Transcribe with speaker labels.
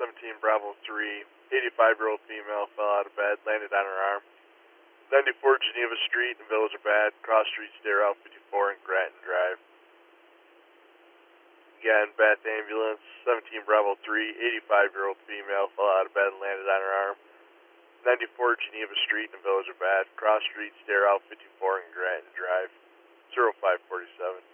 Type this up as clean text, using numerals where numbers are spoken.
Speaker 1: 17 Bravo 3, 85-year-old female fell out of bed, landed on her arm. 94 Geneva Street in Village of Bad, cross street stair out 54 in Grattan Drive. Again, Bath Ambulance, 17 Bravo 3, 85-year-old female fell out of bed and landed on her arm. 94 Geneva Street in the Village of Bad, cross street stair out 54 in Grattan Drive, 0547.